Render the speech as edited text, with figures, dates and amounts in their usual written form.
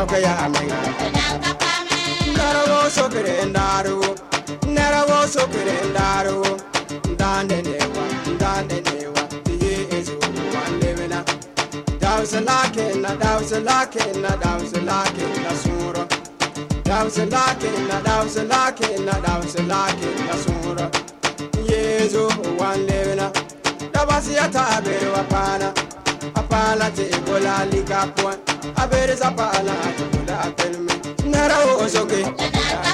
kaya menga narawo sokere ndaru dande newa ye ezu wandevena dawsalake na sura dawsalake na sura yezu wandevena dabasiyata beru apala te bola likapwa abere zapala te bola pelme narawo soke